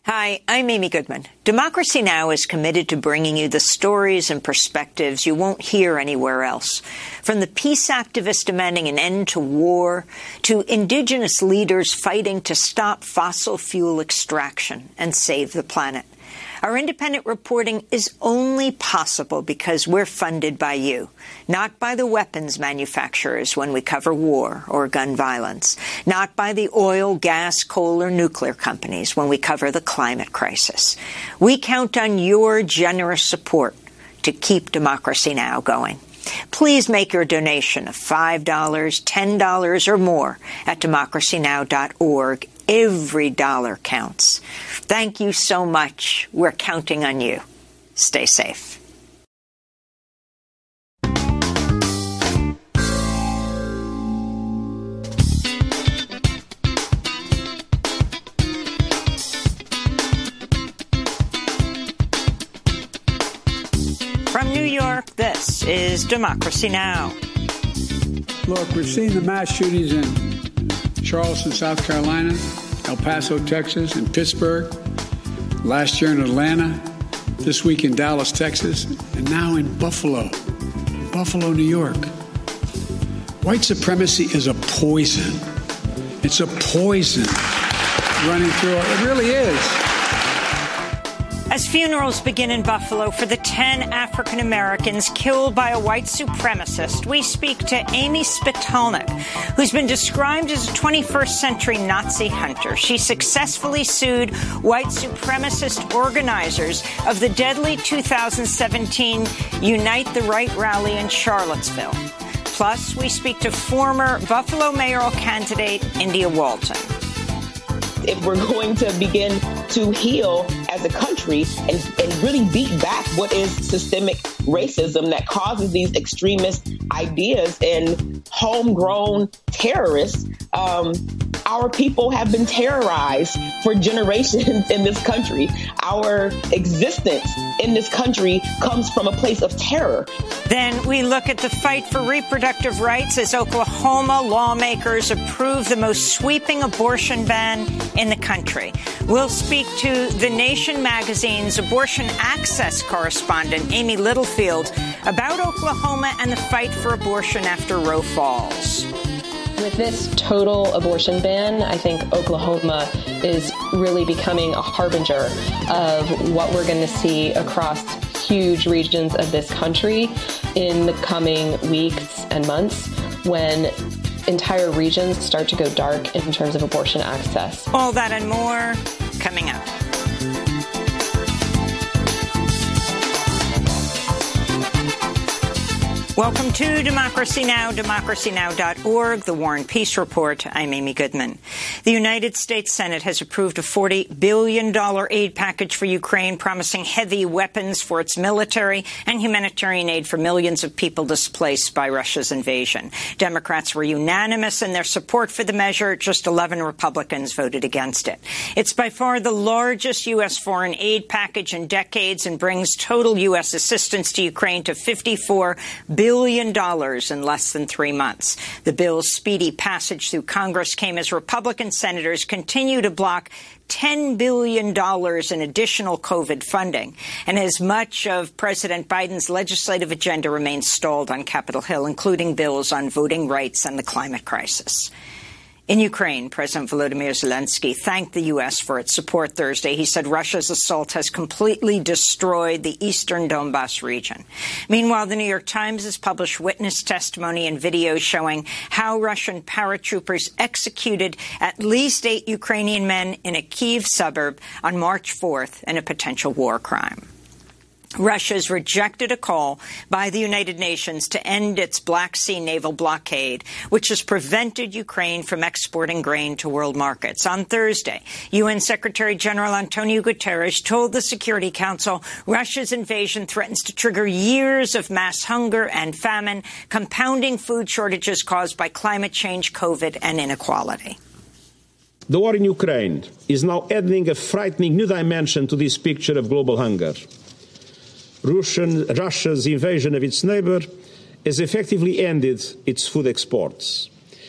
Hi, I'm Amy Goodman. Democracy Now! Is committed to bringing you the stories and perspectives you won't hear anywhere else. From the peace activists demanding an end to war, to indigenous leaders fighting to stop fossil fuel extraction and save the planet. Our independent reporting is only possible because we're funded by you, not by the weapons manufacturers when we cover war or gun violence, not by the oil, gas, coal, or nuclear companies when we cover the climate crisis. We count on your generous support to keep Democracy Now! Going. Please make your donation of $5, $10, or more at democracynow.org. Every dollar counts. Thank you so much. We're counting on you. Stay safe. From New York, this is Democracy Now! Look, we've seen the mass shootings in Charleston, South Carolina, El Paso, Texas, and Pittsburgh, last year in Atlanta, this week in Dallas, Texas, and now in Buffalo, New York. White supremacy is a poison. It's a poison running through it. It really is. As funerals begin in Buffalo for the 10 African Americans killed by a white supremacist, we speak to Amy Spitalnik, who's been described as a 21st century Nazi hunter. She successfully sued white supremacist organizers of the deadly 2017 Unite the Right rally in Charlottesville. Plus, we speak to former Buffalo mayoral candidate India Walton. If we're going to begin to heal as a country and really beat back what is systemic racism that causes these extremist ideas and homegrown terrorists, our people have been terrorized for generations in this country. Our existence in this country comes from a place of terror. Then we look at the fight for reproductive rights as Oklahoma lawmakers approve the most sweeping abortion ban in the country. We'll speak to The Nation magazine's abortion access correspondent, Amy Littlefield, about Oklahoma and the fight for abortion after Roe falls. With this total abortion ban, I think Oklahoma is really becoming a harbinger of what we're going to see across huge regions of this country in the coming weeks and months when entire regions start to go dark in terms of abortion access. All that and more coming up. Welcome to Democracy Now!, democracynow.org, the War and Peace Report. I'm Amy Goodman. The United States Senate has approved a $40 billion aid package for Ukraine, promising heavy weapons for its military and humanitarian aid for millions of people displaced by Russia's invasion. Democrats were unanimous in their support for the measure. Just 11 Republicans voted against it. It's by far the largest U.S. foreign aid package in decades and brings total U.S. assistance to Ukraine to $54 billion in less than 3 months. The bill's speedy passage through Congress came as Republican senators continue to block $10 billion in additional COVID funding, and as much of President Biden's legislative agenda remains stalled on Capitol Hill, including bills on voting rights and the climate crisis. In Ukraine, President Volodymyr Zelensky thanked the U.S. for its support Thursday. He said Russia's assault has completely destroyed the eastern Donbas region. Meanwhile, the New York Times has published witness testimony and videos showing how Russian paratroopers executed at least 8 Ukrainian men in a Kyiv suburb on March 4th in a potential war crime. Russia's rejected a call by the United Nations to end its Black Sea naval blockade, which has prevented Ukraine from exporting grain to world markets. On Thursday, UN Secretary General Antonio Guterres told the Security Council Russia's invasion threatens to trigger years of mass hunger and famine, compounding food shortages caused by climate change, COVID, and inequality. The war in Ukraine is now adding a frightening new dimension to this picture of global hunger. Russia's invasion of its neighbor has effectively ended its food exports.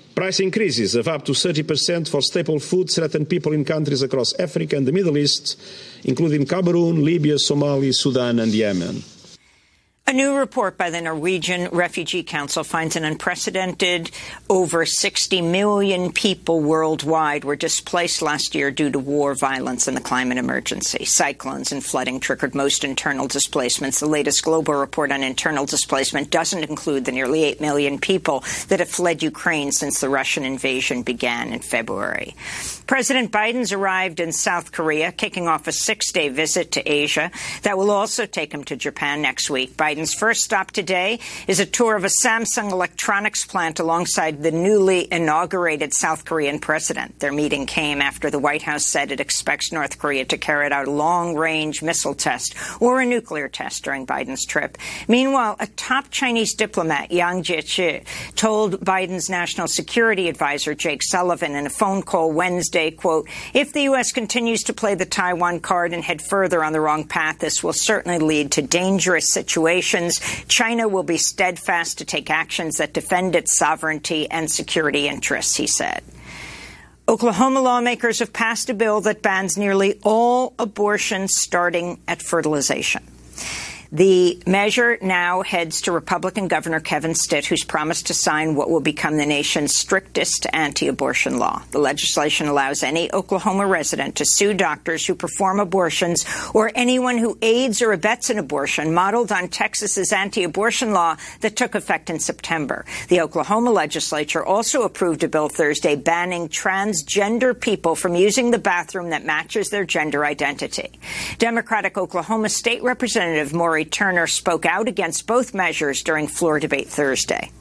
Price increases of up to 30% for staple food threaten people in countries across Africa and the Middle East, including Cameroon, Libya, Somalia, Sudan, and Yemen. A new report by the Norwegian Refugee Council finds an unprecedented over 60 million people worldwide were displaced last year due to war, violence, and the climate emergency. Cyclones and flooding triggered most internal displacements. The latest global report on internal displacement doesn't include the nearly 8 million people that have fled Ukraine since the Russian invasion began in February. President Biden's arrived in South Korea, kicking off a 6-day visit to Asia that will also take him to Japan next week. Biden's first stop today is a tour of a Samsung electronics plant alongside the newly inaugurated South Korean president. Their meeting came after the White House said it expects North Korea to carry out a long-range missile test or a nuclear test during Biden's trip. Meanwhile, a top Chinese diplomat, Yang Jiechi, told Biden's national security advisor, Jake Sullivan, in a phone call Wednesday, quote, "If the U.S. continues to play the Taiwan card and head further on the wrong path, this will certainly lead to dangerous situations. China will be steadfast to take actions that defend its sovereignty and security interests," he said. Oklahoma lawmakers have passed a bill that bans nearly all abortions starting at fertilization. The measure now heads to Republican Governor Kevin Stitt, who's promised to sign what will become the nation's strictest anti-abortion law. The legislation allows any Oklahoma resident to sue doctors who perform abortions or anyone who aids or abets an abortion, modeled on Texas's anti-abortion law that took effect in September. The Oklahoma legislature also approved a bill Thursday banning transgender people from using the bathroom that matches their gender identity. Democratic Oklahoma State Representative Maury Turner spoke out against both measures during floor debate Thursday.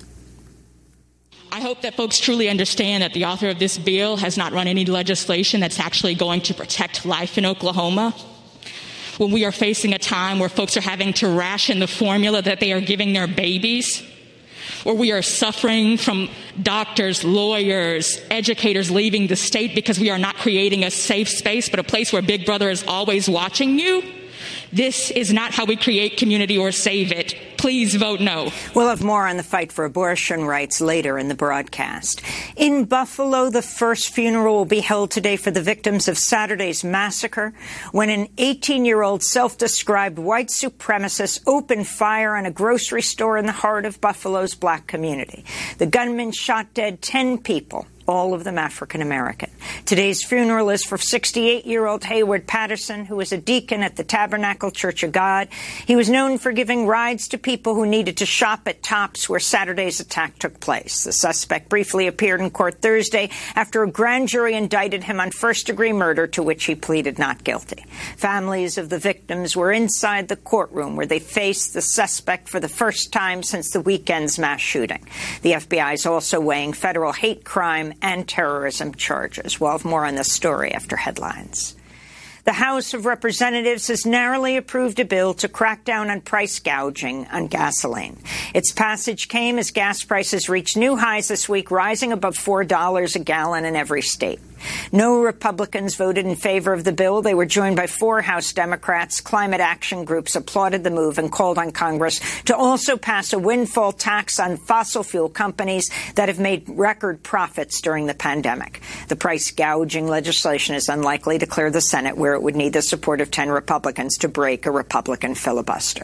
I hope that folks truly understand that the author of this bill has not run any legislation that's actually going to protect life in Oklahoma. When we are facing a time where folks are having to ration the formula that they are giving their babies, where we are suffering from doctors, lawyers, educators leaving the state because we are not creating a safe space, but a place where Big Brother is always watching you. This is not how we create community or save it. Please vote no. We'll have more on the fight for abortion rights later in the broadcast. In Buffalo, the first funeral will be held today for the victims of Saturday's massacre when an 18-year-old self-described white supremacist opened fire on a grocery store in the heart of Buffalo's black community. The gunman shot dead 10 people, all of them African-American. Today's funeral is for 68-year-old Hayward Patterson, who was a deacon at the Tabernacle Church of God. He was known for giving rides to people who needed to shop at Tops, where Saturday's attack took place. The suspect briefly appeared in court Thursday after a grand jury indicted him on first-degree murder, to which he pleaded not guilty. Families of the victims were inside the courtroom where they faced the suspect for the first time since the weekend's mass shooting. The FBI is also weighing federal hate crime and terrorism charges. We'll have more on this story after headlines. The House of Representatives has narrowly approved a bill to crack down on price gouging on gasoline. Its passage came as gas prices reached new highs this week, rising above $4 a gallon in every state. No Republicans voted in favor of the bill. They were joined by 4 House Democrats. Climate action groups applauded the move and called on Congress to also pass a windfall tax on fossil fuel companies that have made record profits during the pandemic. The price gouging legislation is unlikely to clear the Senate, where it would need the support of 10 Republicans to break a Republican filibuster.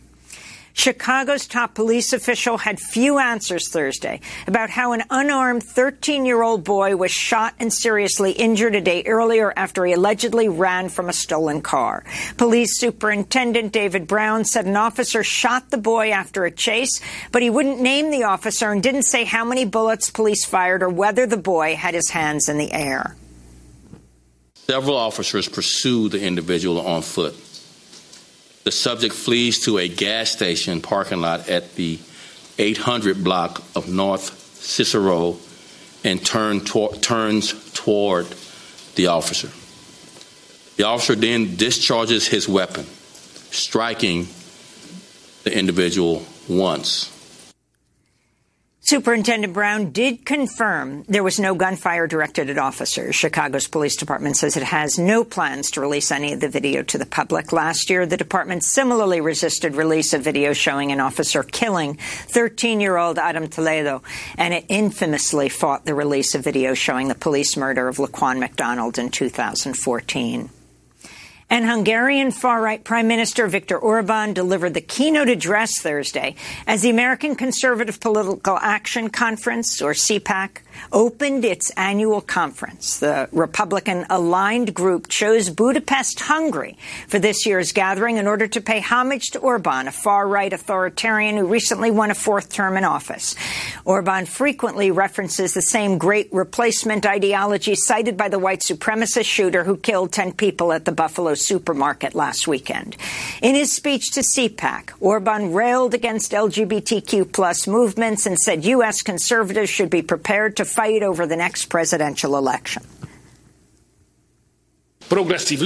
Chicago's top police official had few answers Thursday about how an unarmed 13-year-old boy was shot and seriously injured a day earlier after he allegedly ran from a stolen car. Police Superintendent David Brown said an officer shot the boy after a chase, but he wouldn't name the officer and didn't say how many bullets police fired or whether the boy had his hands in the air. Several officers pursued the individual on foot. The subject flees to a gas station parking lot at the 800 block of North Cicero and turns toward the officer. The officer then discharges his weapon, striking the individual once. Superintendent Brown did confirm there was no gunfire directed at officers. Chicago's police department says it has no plans to release any of the video to the public. Last year, the department similarly resisted release of video showing an officer killing 13-year-old Adam Toledo, and it infamously fought the release of video showing the police murder of Laquan McDonald in 2014. And Hungarian far-right Prime Minister Viktor Orban delivered the keynote address Thursday as the American Conservative Political Action Conference, or CPAC, opened its annual conference. The Republican-aligned group chose Budapest, Hungary, for this year's gathering in order to pay homage to Orban, a far-right authoritarian who recently won a fourth term in office. Orban frequently references the same great replacement ideology cited by the white supremacist shooter who killed 10 people at the Buffalo supermarket last weekend. In his speech to CPAC, Orban railed against LGBTQ+ movements and said U.S. conservatives should be prepared to fight over the next presidential election. Progressive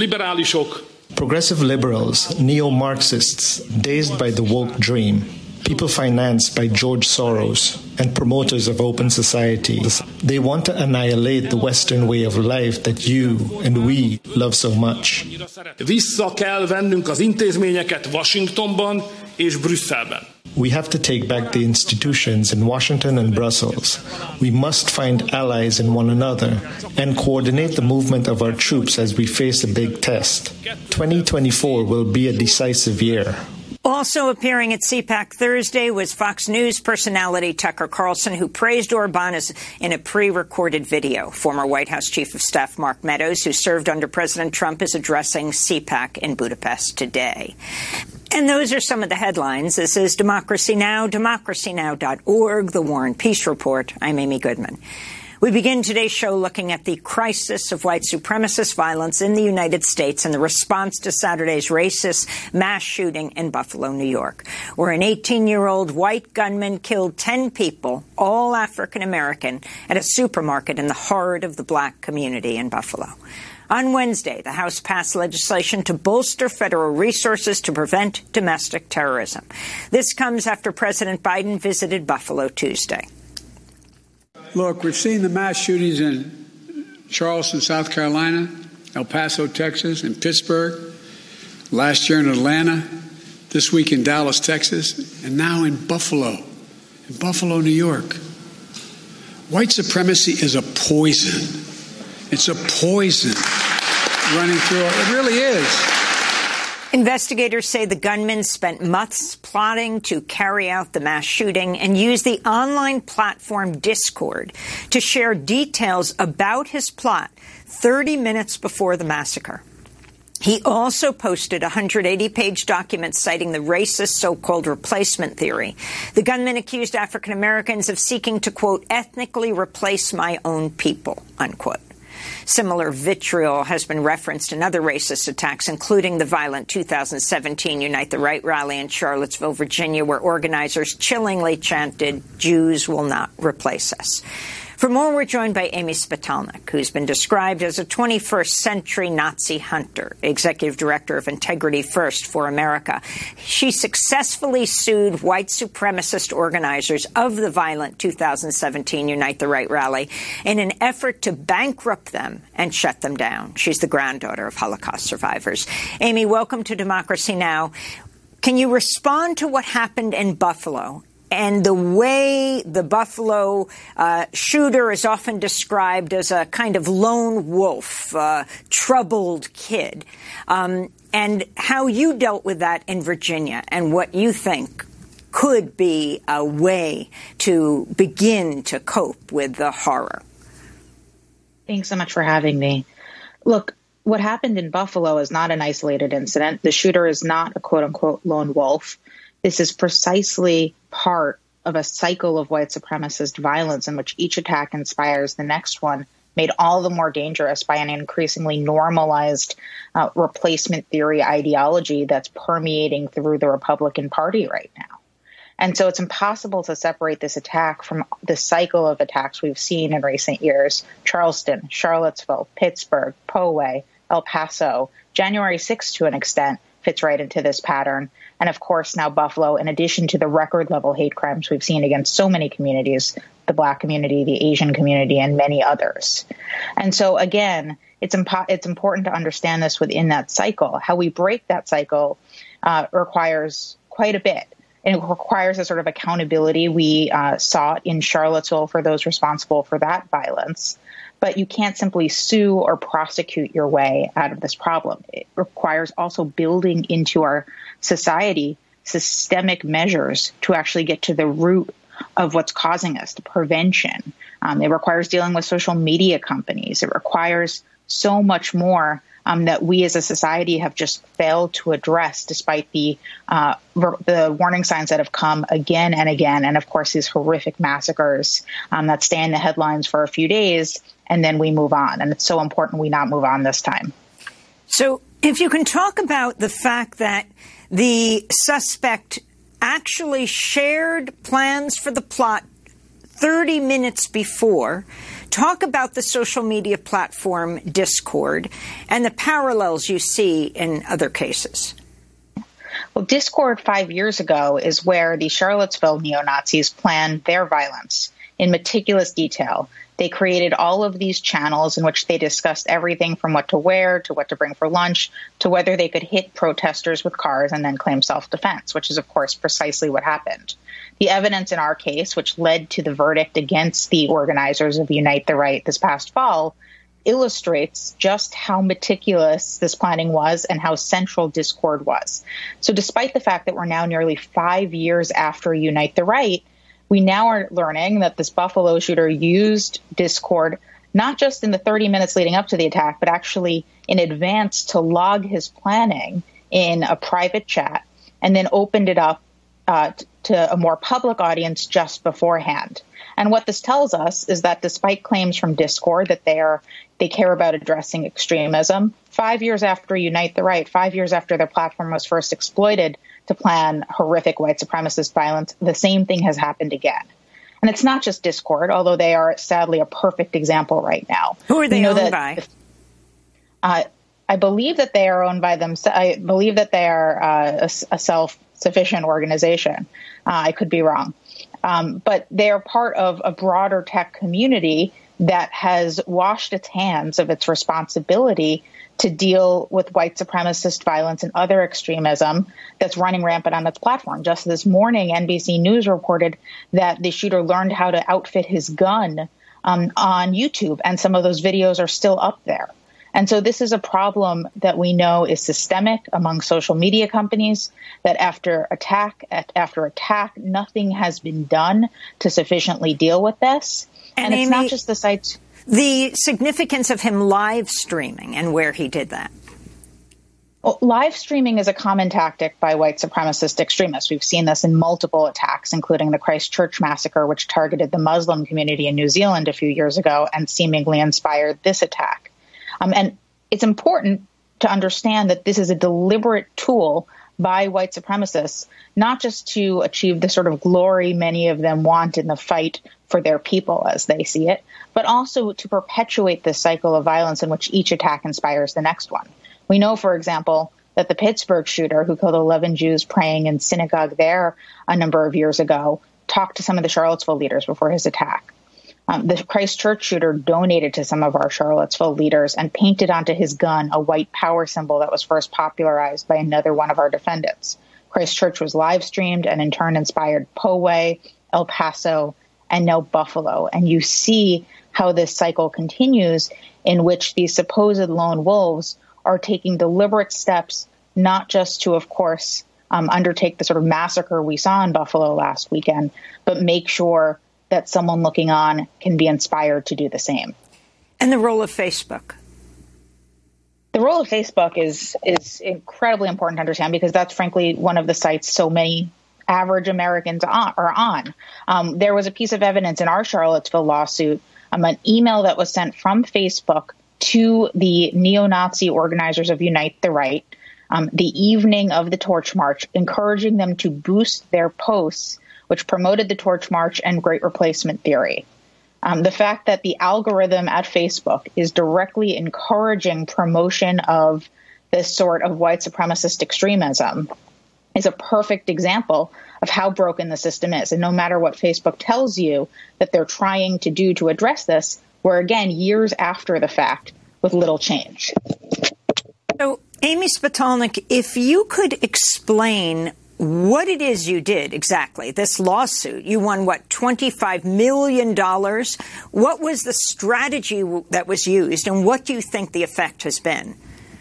liberals, neo-Marxists, dazed by the woke dream, people financed by George Soros and promoters of open society. They want to annihilate the Western way of life that you and we love so much. Vissza kell vennünk az intézményeket Washingtonban és Brüsszelben. We have to take back the institutions in Washington and Brussels. We must find allies in one another and coordinate the movement of our troops as we face a big test. 2024 will be a decisive year. Also appearing at CPAC Thursday was Fox News personality Tucker Carlson, who praised Orban in a pre-recorded video. Former White House Chief of Staff Mark Meadows, who served under President Trump, is addressing CPAC in Budapest today. And those are some of the headlines. This is Democracy Now!, democracynow.org, The War and Peace Report. I'm Amy Goodman. We begin today's show looking at the crisis of white supremacist violence in the United States and the response to Saturday's racist mass shooting in Buffalo, New York, where an 18-year-old white gunman killed 10 people, all African-American, at a supermarket in the heart of the black community in Buffalo. On Wednesday, the House passed legislation to bolster federal resources to prevent domestic terrorism. This comes after President Biden visited Buffalo Tuesday. Look, we've seen the mass shootings in Charleston, South Carolina, El Paso, Texas, and Pittsburgh, last year in Atlanta, this week in Dallas, Texas, and now in Buffalo, New York. White supremacy is a poison. It's a poison running through it. It really is. Investigators say the gunman spent months plotting to carry out the mass shooting and used the online platform Discord to share details about his plot 30 minutes before the massacre. He also posted a 180-page document citing the racist so-called replacement theory. The gunman accused African Americans of seeking to, quote, ethnically replace my own people, unquote. Similar vitriol has been referenced in other racist attacks, including the violent 2017 Unite the Right rally in Charlottesville, Virginia, where organizers chillingly chanted, "Jews will not replace us." For more, we're joined by Amy Spitalnik, who's been described as a 21st century Nazi hunter, executive director of Integrity First for America. She successfully sued white supremacist organizers of the violent 2017 Unite the Right rally in an effort to bankrupt them and shut them down. She's the granddaughter of Holocaust survivors. Amy, welcome to Democracy Now! Can you respond to what happened in Buffalo and the way the Buffalo shooter is often described as a kind of lone wolf, troubled kid, and how you dealt with that in Virginia and what you think could be a way to begin to cope with the horror? Thanks so much for having me. Look, what happened in Buffalo is not an isolated incident. The shooter is not a quote-unquote lone wolf. This is precisely part of a cycle of white supremacist violence in which each attack inspires the next one, made all the more dangerous by an increasingly normalized replacement theory ideology that's permeating through the Republican Party right now. And so it's impossible to separate this attack from the cycle of attacks we've seen in recent years: Charleston, Charlottesville, Pittsburgh, Poway, El Paso, January 6th to an extent, fits right into this pattern. And of course, now Buffalo, in addition to the record level hate crimes we've seen against so many communities, the Black community, the Asian community, and many others. And so again, it's important to understand this within that cycle. How we break that cycle requires quite a bit. And it requires a sort of accountability we sought in Charlottesville for those responsible for that violence. But you can't simply sue or prosecute your way out of this problem. It requires also building into our society systemic measures to actually get to the root of what's causing us, the prevention. It requires dealing with social media companies. It requires so much more that we as a society have just failed to address, despite the warning signs that have come again and again. And of course, these horrific massacres that stay in the headlines for a few days, and then we move on. And it's so important we not move on this time. So if you can talk about the fact that the suspect actually shared plans for the plot 30 minutes before, talk about the social media platform Discord and the parallels you see in other cases. Well, Discord 5 years ago is where the Charlottesville neo-Nazis planned their violence in meticulous detail. They created all of these channels in which they discussed everything from what to wear to what to bring for lunch to whether they could hit protesters with cars and then claim self-defense, which is, of course, precisely what happened. The evidence in our case, which led to the verdict against the organizers of Unite the Right this past fall, illustrates just how meticulous this planning was and how central Discord was. So despite the fact that we're now nearly 5 years after Unite the Right, we now are learning that this Buffalo shooter used Discord not just in the 30 minutes leading up to the attack, but actually in advance to log his planning in a private chat and then opened it up to a more public audience just beforehand. And what this tells us is that despite claims from Discord that they care about addressing extremism, 5 years after Unite the Right, 5 years after their platform was first exploited to plan horrific white supremacist violence, the same thing has happened again. And it's not just Discord, although they are sadly a perfect example right now. Who are they owned by? I believe that they are owned by them. I believe that they are a self-sufficient organization. I could be wrong. But they are part of a broader tech community that has washed its hands of its responsibility to deal with white supremacist violence and other extremism that's running rampant on its platform. Just this morning, NBC News reported that the shooter learned how to outfit his gun on YouTube, and some of those videos are still up there. And so this is a problem that we know is systemic among social media companies, that after attack, nothing has been done to sufficiently deal with this. And it's not just the sites. The significance of him live streaming and where he did that. Well, live streaming is a common tactic by white supremacist extremists. We've seen this in multiple attacks, including the Christchurch massacre, which targeted the Muslim community in New Zealand a few years ago and seemingly inspired this attack. And it's important to understand that this is a deliberate tool by white supremacists, not just to achieve the sort of glory many of them want in the fight for their people as they see it, but also to perpetuate this cycle of violence in which each attack inspires the next one. We know, for example, that the Pittsburgh shooter who killed 11 Jews praying in synagogue there a number of years ago talked to some of the Charlottesville leaders before his attack. The Christchurch shooter donated to some of our Charlottesville leaders and painted onto his gun a white power symbol that was first popularized by another one of our defendants. Christchurch was live streamed and in turn inspired Poway, El Paso, and now Buffalo. And you see how this cycle continues, in which these supposed lone wolves are taking deliberate steps, not just to, of course, undertake the sort of massacre we saw in Buffalo last weekend, but make sure that someone looking on can be inspired to do the same. And the role of Facebook? The role of Facebook is incredibly important to understand, because that's frankly one of the sites so many average Americans are on. There was a piece of evidence in our Charlottesville lawsuit, an email that was sent from Facebook to the neo-Nazi organizers of Unite the Right the evening of the Torch March, encouraging them to boost their posts, which promoted the Torch March and Great Replacement theory. The fact that the algorithm at Facebook is directly encouraging promotion of this sort of white supremacist extremism is a perfect example of how broken the system is. And no matter what Facebook tells you that they're trying to do to address this, we're again years after the fact with little change. So, Amy Spitalnik, if you could explain what it is you did exactly, this lawsuit. You won, what, $25 million? What was the strategy that was used, and what do you think the effect has been?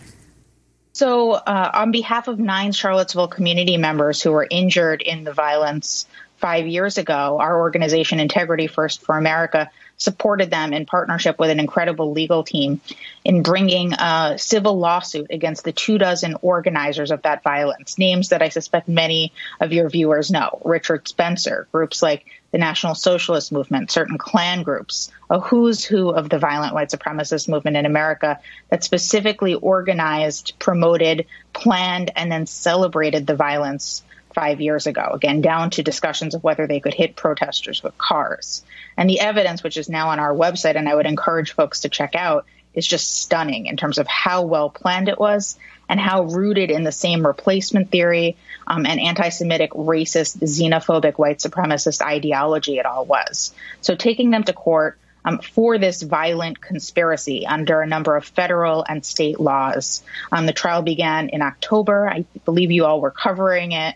So on behalf of 9 Charlottesville community members who were injured in the violence 5 years ago, our organization, Integrity First for America, supported them in partnership with an incredible legal team in bringing a civil lawsuit against the 24 organizers of that violence, names that I suspect many of your viewers know: Richard Spencer, groups like the National Socialist Movement, certain Klan groups, a who's who of the violent white supremacist movement in America that specifically organized, promoted, planned, and then celebrated the violence 5 years ago, again, down to discussions of whether they could hit protesters with cars. And the evidence, which is now on our website, and I would encourage folks to check out, is just stunning in terms of how well planned it was and how rooted in the same replacement theory and anti-Semitic, racist, xenophobic, white supremacist ideology it all was. So taking them to court for this violent conspiracy under a number of federal and state laws. The trial began in October. I believe you all were covering it.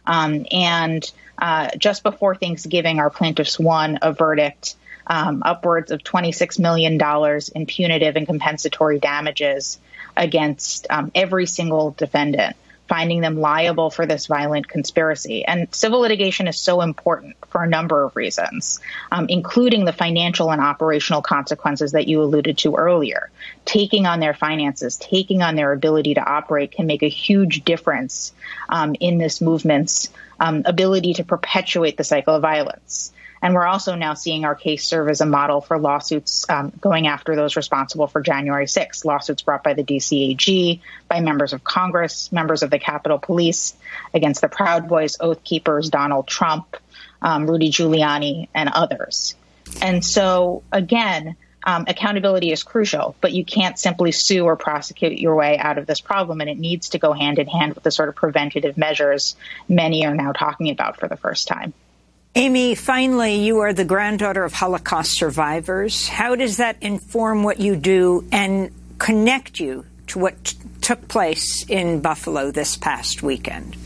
And just before Thanksgiving, our plaintiffs won a verdict upwards of $26 million in punitive and compensatory damages against every single defendant, finding them liable for this violent conspiracy. And civil litigation is so important for a number of reasons, including the financial and operational consequences that you alluded to earlier. Taking on their finances, taking on their ability to operate can make a huge difference in this movement's ability to perpetuate the cycle of violence. And we're also now seeing our case serve as a model for lawsuits going after those responsible for January 6th, lawsuits brought by the DCAG, by members of Congress, members of the Capitol Police, against the Proud Boys, Oath Keepers, Donald Trump, Rudy Giuliani, and others. And so, again, accountability is crucial, but you can't simply sue or prosecute your way out of this problem, and it needs to go hand in hand with the sort of preventative measures many are now talking about for the first time. Amy, finally, you are the granddaughter of Holocaust survivors. How does that inform what you do and connect you to what took place in Buffalo this past weekend?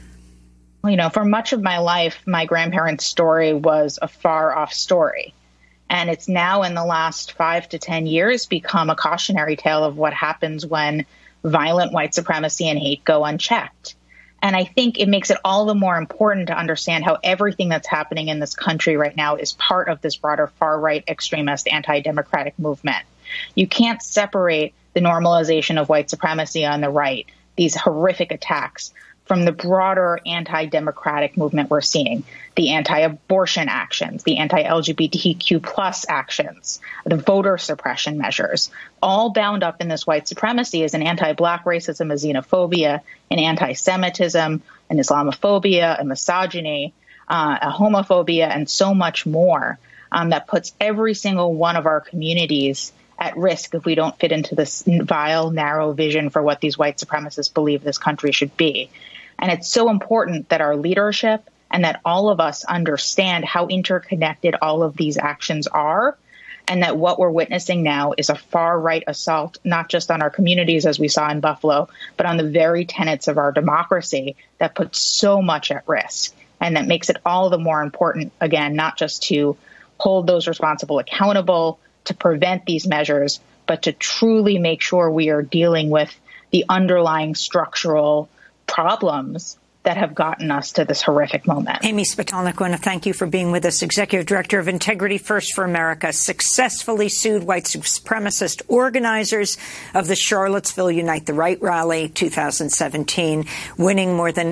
You know, for much of my life, my grandparents' story was a far-off story. And it's now in the last 5 to 10 years become a cautionary tale of what happens when violent white supremacy and hate go unchecked. And I think it makes it all the more important to understand how everything that's happening in this country right now is part of this broader far-right extremist anti-democratic movement. You can't separate the normalization of white supremacy on the right, these horrific attacks, from the broader anti-democratic movement we're seeing, the anti-abortion actions, the anti-LGBTQ plus actions, the voter suppression measures, all bound up in this white supremacy as an anti-Black racism, a xenophobia, an anti-Semitism, an Islamophobia, a misogyny, a homophobia, and so much more that puts every single one of our communities at risk if we don't fit into this vile, narrow vision for what these white supremacists believe this country should be. And it's so important that our leadership and that all of us understand how interconnected all of these actions are, and that what we're witnessing now is a far-right assault, not just on our communities, as we saw in Buffalo, but on the very tenets of our democracy that puts so much at risk. And that makes it all the more important, again, not just to hold those responsible accountable, to prevent these measures, but to truly make sure we are dealing with the underlying structural problems that have gotten us to this horrific moment. Amy Spitalnik, I want to thank you for being with us. Executive Director of Integrity First for America successfully sued white supremacist organizers of the Charlottesville Unite the Right rally 2017, winning more than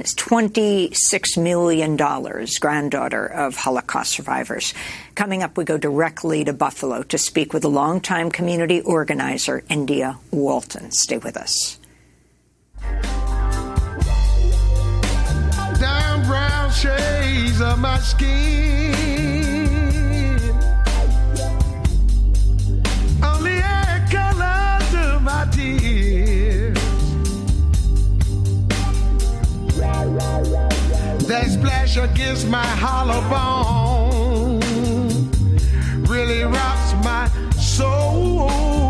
$26 million, granddaughter of Holocaust survivors. Coming up, we go directly to Buffalo to speak with a longtime community organizer, India Walton. Stay with us. Down brown shades of my skin, only air colors of my tears. they splash against my hollow bone. Really rocks my soul.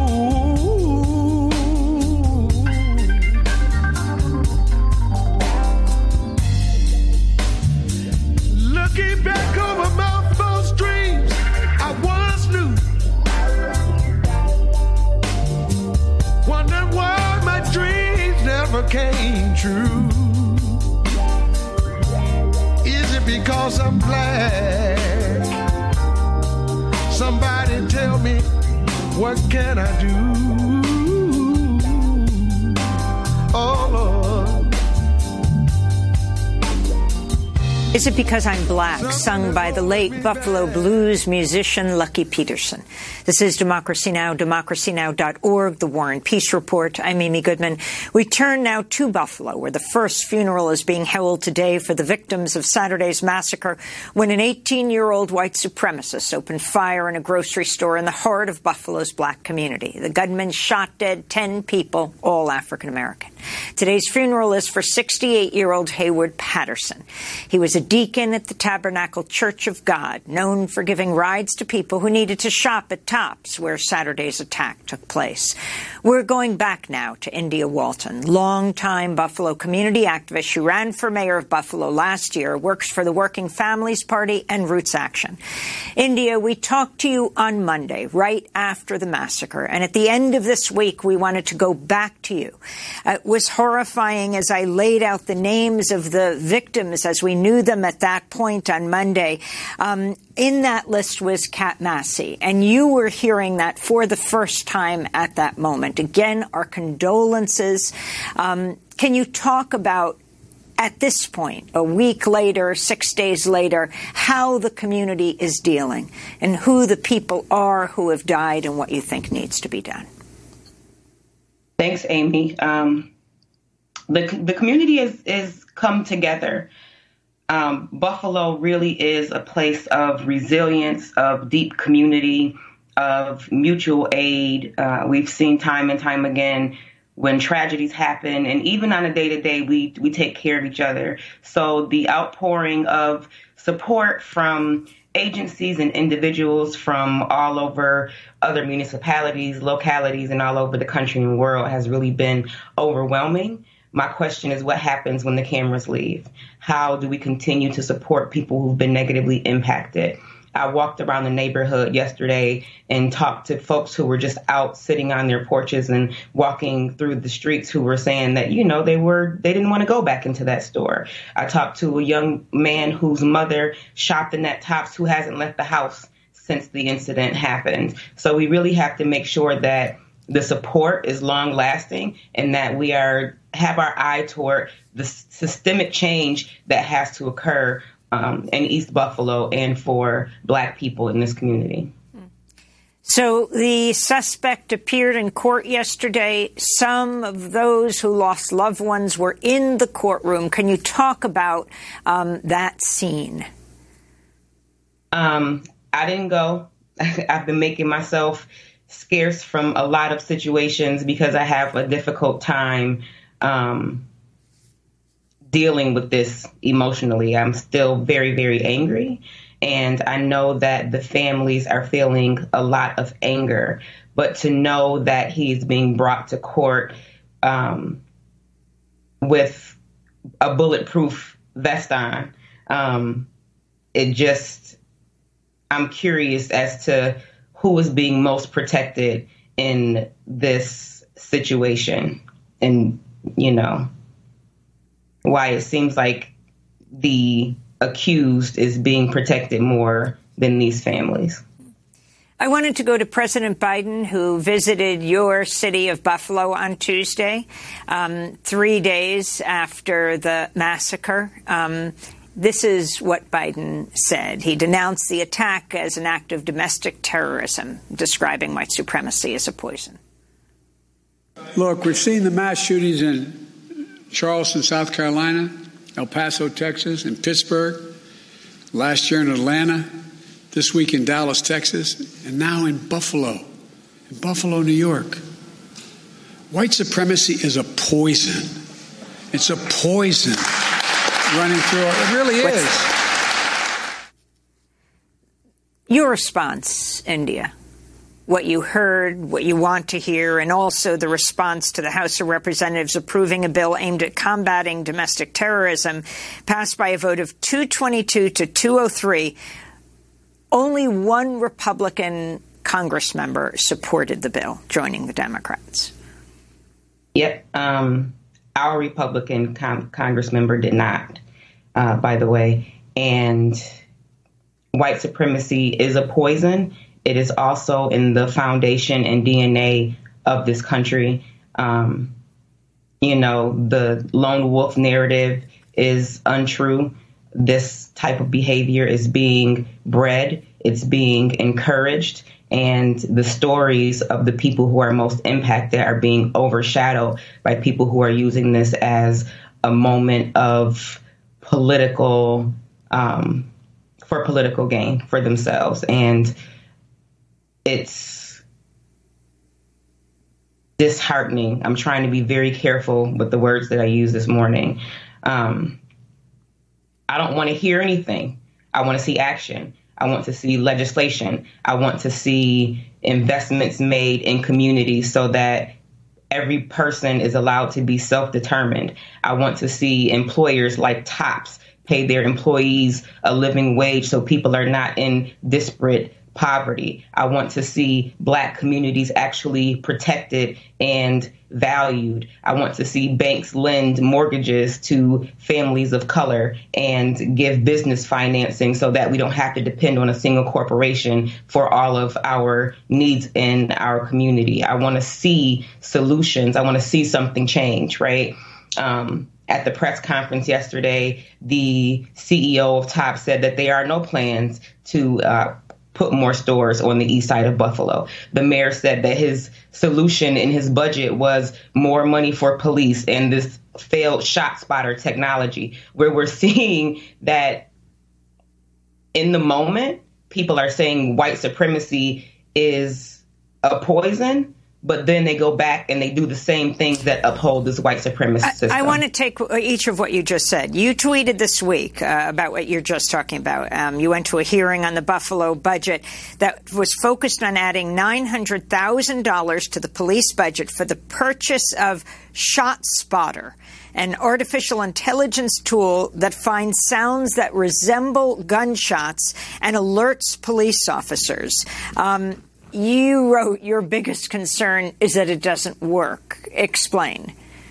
Looking back over my first dreams, I once knew. Wondering why my dreams never came true. Is it because I'm black? Somebody tell me, what can I do? Oh, Lord. Is It Because I'm Black, sung by the late Buffalo blues musician Lucky Peterson. This is Democracy Now!, democracynow.org, The War and Peace Report. I'm Amy Goodman. We turn now to Buffalo, where the first funeral is being held today for the victims of Saturday's massacre when an 18-year-old white supremacist opened fire in a grocery store in the heart of Buffalo's black community. The gunman shot dead 10 people, all African-American. Today's funeral is for 68-year-old Hayward Patterson. He was a deacon at the Tabernacle Church of God, known for giving rides to people who needed to shop at Tops, where Saturday's attack took place. We're going back now to India Walton, longtime Buffalo community activist who ran for mayor of Buffalo last year, works for the Working Families Party and Roots Action. India, we talked to you on Monday, right after the massacre, and at the end of this week, we wanted to go back to you. It was horrifying as I laid out the names of the victims as we knew them at that point on Monday. In that list was Kat Massey, and you were hearing that for the first time at that moment. Again, our condolences. Can you talk about, at this point, a week later, 6 days later, how the community is dealing and who the people are who have died and what you think needs to be done? Thanks, Amy. The community is come together. Buffalo really is a place of resilience, of deep community, of mutual aid. We've seen time and time again when tragedies happen, and even on a day-to-day, we take care of each other. So the outpouring of support from agencies and individuals from all over other municipalities, localities, and all over the country and world has really been overwhelming. My question is, what happens when the cameras leave? How do we continue to support people who've been negatively impacted? I walked around the neighborhood yesterday and talked to folks who were just out sitting on their porches and walking through the streets who were saying that, you know, they didn't want to go back into that store. I talked to a young man whose mother shopped in that Tops who hasn't left the house since the incident happened. So we really have to make sure that the support is long lasting and that we have our eye toward the systemic change that has to occur in East Buffalo and for Black people in this community. So the suspect appeared in court yesterday. Some of those who lost loved ones were in the courtroom. Can you talk about that scene? I didn't go. I've been making myself scarce from a lot of situations because I have a difficult time dealing with this emotionally. I'm still very, very angry. And I know that the families are feeling a lot of anger. But to know that he's being brought to court with a bulletproof vest on, I'm curious as to who is being most protected in this situation and, you know, why it seems like the accused is being protected more than these families. I wanted to go to President Biden, who visited your city of Buffalo on Tuesday, 3 days after the massacre. This is what Biden said. He denounced the attack as an act of domestic terrorism, describing white supremacy as a poison. Look, we've seen the mass shootings in Charleston, South Carolina, El Paso, Texas, and Pittsburgh, last year in Atlanta, this week in Dallas, Texas, and now in Buffalo, New York. White supremacy is a poison. It's a poison. running through. It really is. Your response, India, what you heard, what you want to hear, and also the response to the House of Representatives approving a bill aimed at combating domestic terrorism, passed by a vote of 222 to 203. Only one Republican Congress member supported the bill, joining the Democrats. Yep. Our Republican Congress member did not, by the way. And white supremacy is a poison. It is also in the foundation and DNA of this country. The lone wolf narrative is untrue. This type of behavior is being bred. It's being encouraged. And the stories of the people who are most impacted are being overshadowed by people who are using this as a moment of political gain for themselves. And it's disheartening. I'm trying to be very careful with the words that I use this morning. I don't want to hear anything. I want to see action. I want to see legislation. I want to see investments made in communities so that every person is allowed to be self-determined. I want to see employers like TOPS pay their employees a living wage so people are not in disparate poverty. I want to see Black communities actually protected and valued. I want to see banks lend mortgages to families of color and give business financing so that we don't have to depend on a single corporation for all of our needs in our community. I want to see solutions. I want to see something change, right? At the press conference yesterday, the CEO of TOP said that there are no plans to put more stores on the east side of Buffalo. The mayor said that his solution in his budget was more money for police and this failed ShotSpotter technology, where we're seeing that in the moment, people are saying white supremacy is a poison, but then they go back and they do the same things that uphold this white supremacist system. I want to take each of what you just said. You tweeted this week about what you're just talking about. You went to a hearing on the Buffalo budget that was focused on adding $900,000 to the police budget for the purchase of ShotSpotter, an artificial intelligence tool that finds sounds that resemble gunshots and alerts police officers. You wrote your biggest concern is that it doesn't work. Explain.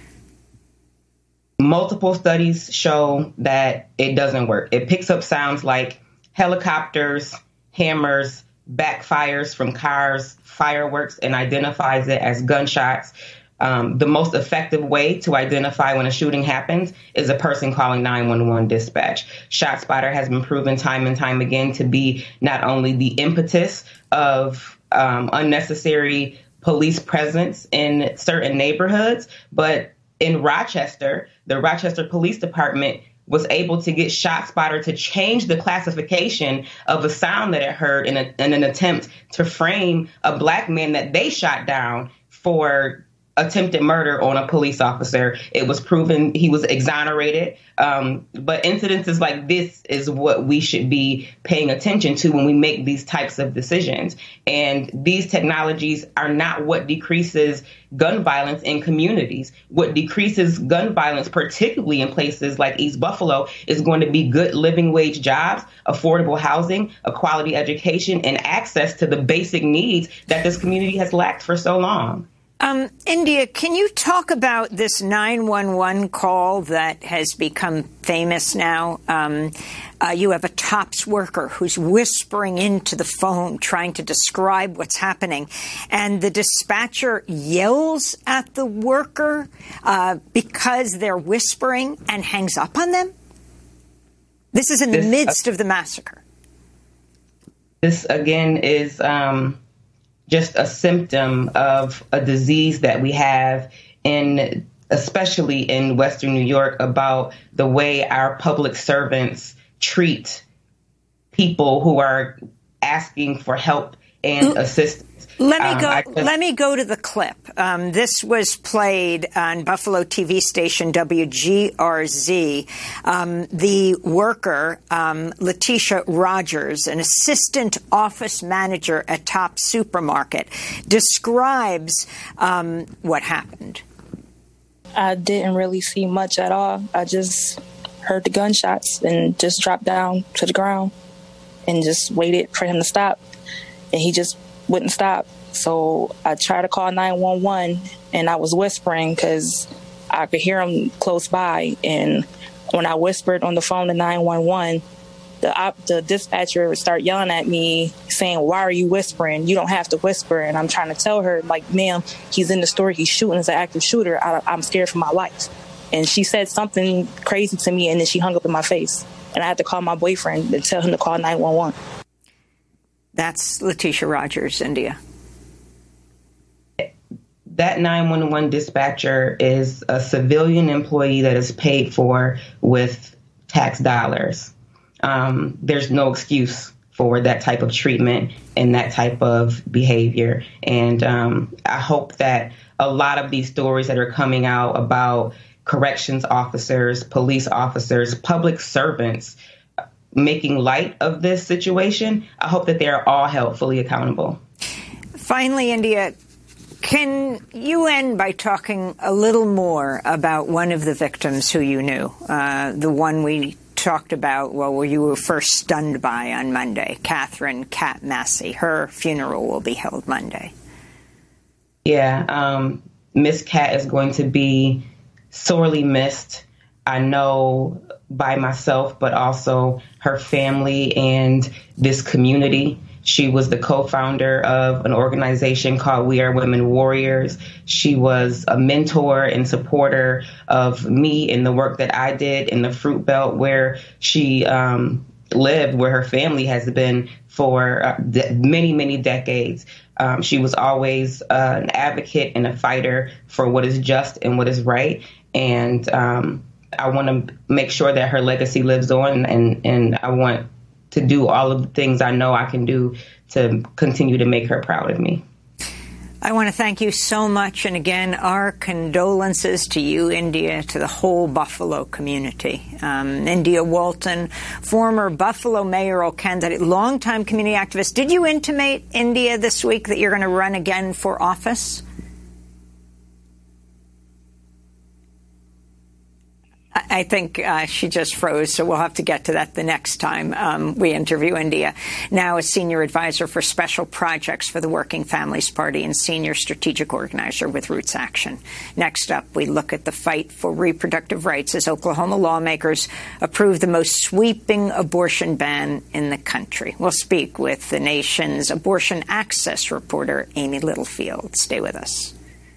Multiple studies show that it doesn't work. It picks up sounds like helicopters, hammers, backfires from cars, fireworks, and identifies it as gunshots. The most effective way to identify when a shooting happens is a person calling 911 dispatch. ShotSpotter has been proven time and time again to be not only the impetus of unnecessary police presence in certain neighborhoods, but in Rochester, the Rochester Police Department was able to get ShotSpotter to change the classification of a sound that it heard in an attempt to frame a Black man that they shot down for attempted murder on a police officer. It was proven he was exonerated. But incidences like this is what we should be paying attention to when we make these types of decisions. And these technologies are not what decreases gun violence in communities. What decreases gun violence, particularly in places like East Buffalo, is going to be good living wage jobs, affordable housing, a quality education, and access to the basic needs that this community has lacked for so long. India, can you talk about this 911 call that has become famous now? You have a TOPS worker who's whispering into the phone, trying to describe what's happening. And the dispatcher yells at the worker because they're whispering and hangs up on them. This is in the midst of the massacre. This, again, is just a symptom of a disease that we have especially in Western New York, about the way our public servants treat people who are asking for help and assistance. Let me go to the clip. This was played on Buffalo TV station WGRZ. The worker, Letitia Rogers, an assistant office manager at Top Supermarket, describes what happened. I didn't really see much at all. I just heard the gunshots and just dropped down to the ground and just waited for him to stop. And he just wouldn't stop. So I tried to call 911 and I was whispering because I could hear him close by. And when I whispered on the phone to 911, the dispatcher would start yelling at me saying, "Why are you whispering? You don't have to whisper." And I'm trying to tell her, like, "Ma'am, he's in the store. He's shooting as an active shooter. I'm scared for my life." And she said something crazy to me and then she hung up in my face. And I had to call my boyfriend and tell him to call 911. That's Letitia Rogers, India. That 911 dispatcher is a civilian employee that is paid for with tax dollars. There's no excuse for that type of treatment and that type of behavior. And I hope that a lot of these stories that are coming out about corrections officers, police officers, public servants making light of this situation, I hope that they're all held fully accountable. Finally, India, can you end by talking a little more about one of the victims who you knew, the one we talked about, where you were first stunned by on Monday, Catherine Cat Massey? Her funeral will be held Monday. Yeah, Miss Cat is going to be sorely missed. I know by myself, but also her family and this community. She was the co-founder of an organization called We Are Women Warriors. She was a mentor and supporter of me in the work that I did in the Fruit Belt, where she lived, where her family has been for many, many decades. She was always an advocate and a fighter for what is just and what is right. And I want to make sure that her legacy lives on, and I want to do all of the things I know I can do to continue to make her proud of me. I want to thank you so much. And again, our condolences to you, India, to the whole Buffalo community. India Walton, former Buffalo mayoral candidate, longtime community activist. Did you intimate, India, this week that you're going to run again for office? I think she just froze, so we'll have to get to that the next time we interview India. Now a senior advisor for special projects for the Working Families Party and senior strategic organizer with Roots Action. Next up, we look at the fight for reproductive rights as Oklahoma lawmakers approve the most sweeping abortion ban in the country. We'll speak with the nation's abortion access reporter, Amy Littlefield. Stay with us.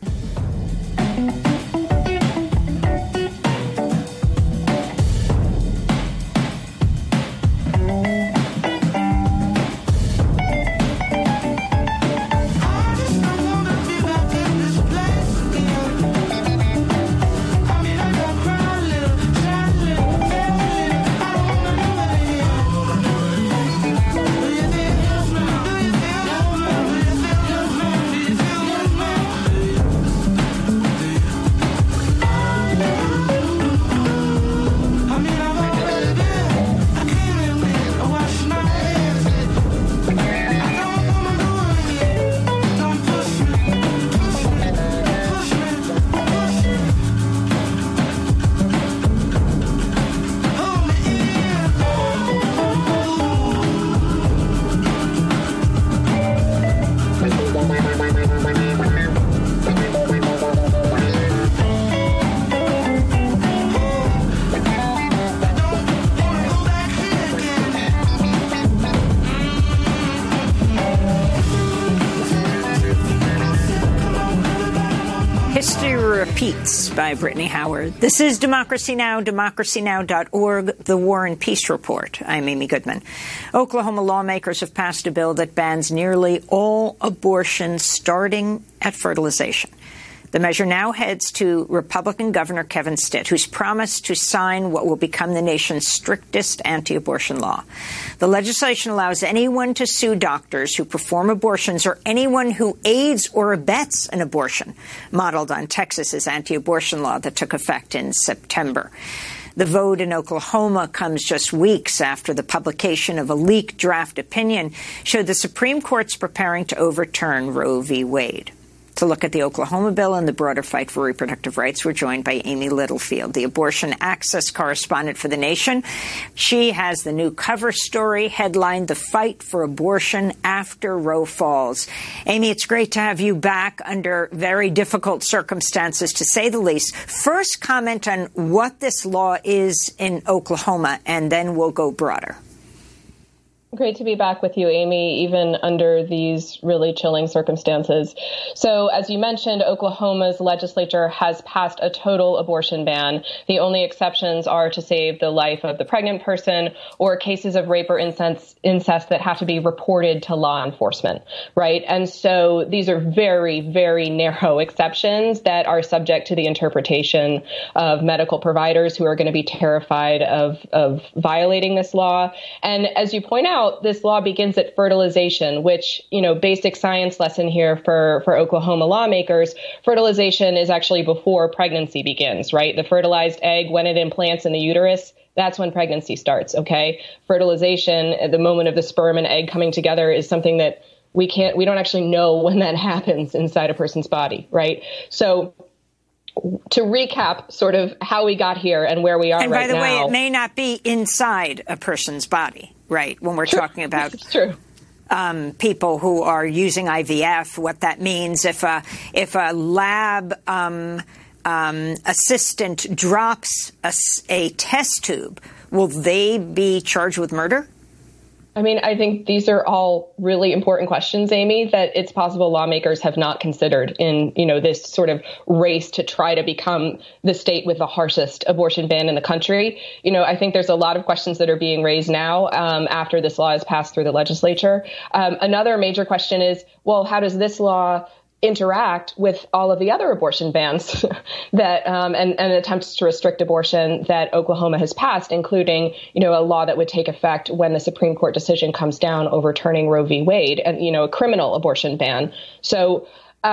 Repeats by Brittany Howard. This is Democracy Now!, democracynow.org, The War and Peace Report. I'm Amy Goodman. Oklahoma lawmakers have passed a bill that bans nearly all abortions starting at fertilization. The measure now heads to Republican Governor Kevin Stitt, who's promised to sign what will become the nation's strictest anti-abortion law. The legislation allows anyone to sue doctors who perform abortions or anyone who aids or abets an abortion, modeled on Texas's anti-abortion law that took effect in September. The vote in Oklahoma comes just weeks after the publication of a leaked draft opinion showed the Supreme Court's preparing to overturn Roe v. Wade. To look at the Oklahoma bill and the broader fight for reproductive rights, we're joined by Amy Littlefield, the abortion access correspondent for The Nation. She has the new cover story headlined, "The Fight for Abortion After Roe Falls." Amy, it's great to have you back under very difficult circumstances, to say the least. First, comment on what this law is in Oklahoma, and then we'll go broader. Great to be back with you, Amy, even under these really chilling circumstances. So, as you mentioned, Oklahoma's legislature has passed a total abortion ban. The only exceptions are to save the life of the pregnant person or cases of rape or incest that have to be reported to law enforcement, right? And so these are very, very narrow exceptions that are subject to the interpretation of medical providers who are going to be terrified of violating this law. And as you point out, this law begins at fertilization, which, basic science lesson here for Oklahoma lawmakers, fertilization is actually before pregnancy begins, right? The fertilized egg, when it implants in the uterus, that's when pregnancy starts, okay? Fertilization, at the moment of the sperm and egg coming together, is something that we don't actually know when that happens inside a person's body, right? So to recap sort of how we got here and where we are right now. And by the way, it may not be inside a person's body, right? When we're talking about people who are using IVF, what that means if a lab assistant drops a test tube, will they be charged with murder? I mean, I think these are all really important questions, Amy, that it's possible lawmakers have not considered in, this sort of race to try to become the state with the harshest abortion ban in the country. I think there's a lot of questions that are being raised now after this law is passed through the legislature. Another major question is, well, how does this law interact with all of the other abortion bans that and attempts to restrict abortion that Oklahoma has passed, including, a law that would take effect when the Supreme Court decision comes down overturning Roe v. Wade and, a criminal abortion ban. So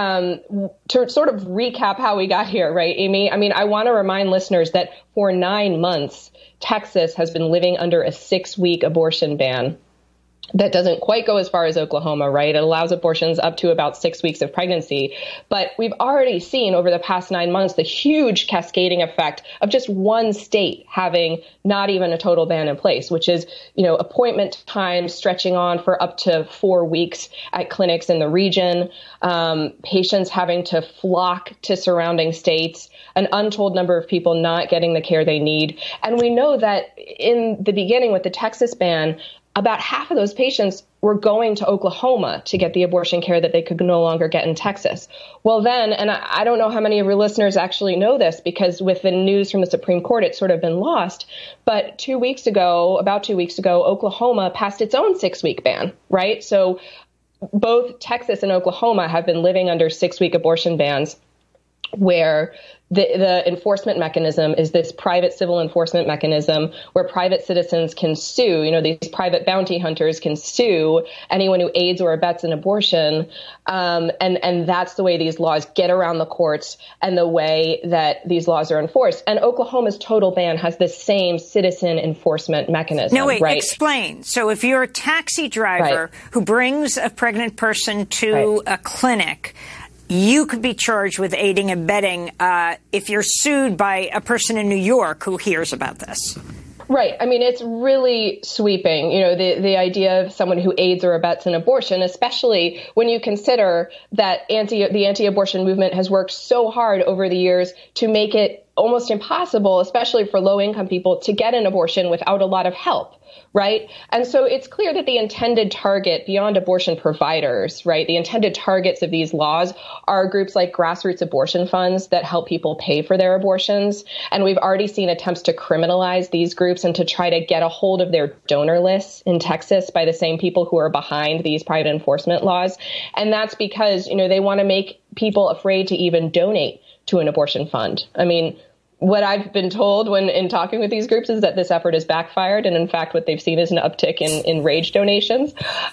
to sort of recap how we got here, right, Amy? I mean, I want to remind listeners that for 9 months, Texas has been living under a 6-week abortion ban. That doesn't quite go as far as Oklahoma, right? It allows abortions up to about 6 weeks of pregnancy. But we've already seen over the past 9 months the huge cascading effect of just one state having not even a total ban in place, which is, appointment time stretching on for up to 4 weeks at clinics in the region, patients having to flock to surrounding states, an untold number of people not getting the care they need. And we know that in the beginning with the Texas ban, about half of those patients were going to Oklahoma to get the abortion care that they could no longer get in Texas. Well, then, and I don't know how many of your listeners actually know this, because with the news from the Supreme Court, it's sort of been lost. But about 2 weeks ago, Oklahoma passed its own 6-week ban, right? So both Texas and Oklahoma have been living under 6-week abortion bans, where the enforcement mechanism is this private civil enforcement mechanism where private citizens can sue, these private bounty hunters can sue anyone who aids or abets an abortion. And that's the way these laws get around the courts and the way that these laws are enforced. And Oklahoma's total ban has the same citizen enforcement mechanism. No, wait, right? Explain. So if you're a taxi driver who brings a pregnant person to a clinic, you could be charged with aiding and abetting if you're sued by a person in New York who hears about this. Right. I mean, it's really sweeping, the idea of someone who aids or abets an abortion, especially when you consider that the anti-abortion movement has worked so hard over the years to make it almost impossible, especially for low-income people, to get an abortion without a lot of help. Right. And so it's clear that the intended target beyond abortion providers, right, the intended targets of these laws are groups like grassroots abortion funds that help people pay for their abortions. And we've already seen attempts to criminalize these groups and to try to get a hold of their donor lists in Texas by the same people who are behind these private enforcement laws. And that's because, they want to make people afraid to even donate to an abortion fund. I mean, what I've been told when in talking with these groups is that this effort has backfired. And in fact, what they've seen is an uptick in rage donations.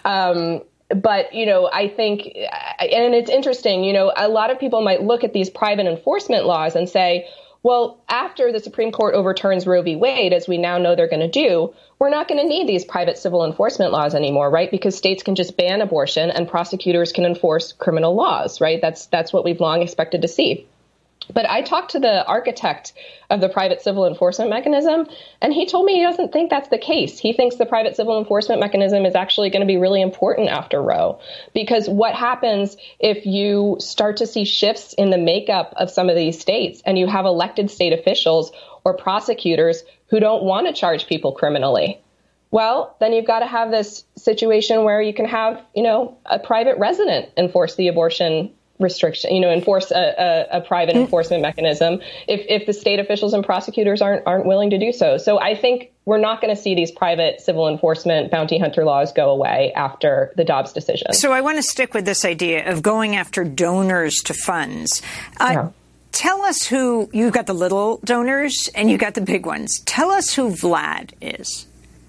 But, you know, I think, and it's interesting, you know, a lot of people might look at these private enforcement laws and say, well, after the Supreme Court overturns Roe v. Wade, as we now know they're going to do, we're not going to need these private civil enforcement laws anymore, right? Because states can just ban abortion and prosecutors can enforce criminal laws, right? That's what we've long expected to see. But I talked to the architect of the private civil enforcement mechanism, and he told me he doesn't think that's the case. He thinks the private civil enforcement mechanism is actually going to be really important after Roe, because what happens if you start to see shifts in the makeup of some of these states and you have elected state officials or prosecutors who don't want to charge people criminally? Well, then you've got to have this situation where you can have, you know, a private resident enforce the abortion restriction, you know, enforce a private enforcement mechanism if the state officials and prosecutors aren't willing to do so. So I think we're not going to see these private civil enforcement bounty hunter laws go away after the Dobbs decision. So I want to stick with this idea of going after donors to funds. Tell us who, you've got the little donors and you've got the big ones. Tell us who Vlad is.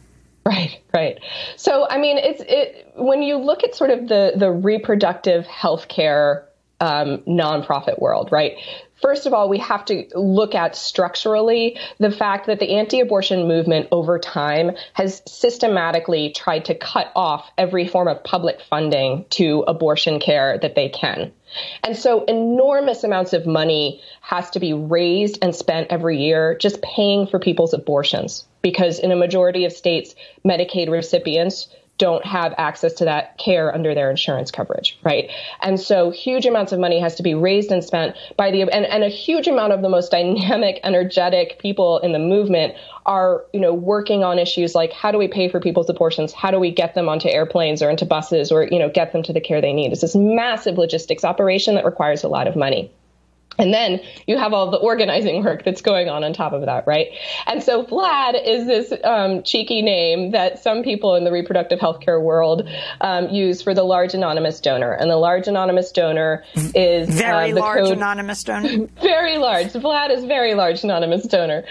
Right. So, I mean, when you look at sort of the reproductive health care nonprofit world, right? First of all, we have to look at structurally the fact that the anti-abortion movement over time has systematically tried to cut off every form of public funding to abortion care that they can. And so enormous amounts of money has to be raised and spent every year just paying for people's abortions, because in a majority of states, Medicaid recipients don't have access to that care under their insurance coverage, right? And so huge amounts of money has to be raised and spent by and a huge amount of the most dynamic, energetic people in the movement are, you know, working on issues like, how do we pay for people's abortions? How do we get them onto airplanes or into buses or, you know, get them to the care they need? It's this massive logistics operation that requires a lot of money. And then you have all the organizing work that's going on top of that, right? And so Vlad is this cheeky name that some people in the reproductive healthcare world use for the large anonymous donor. And the large anonymous donor is very large anonymous donor. Very large. Vlad is very large anonymous donor.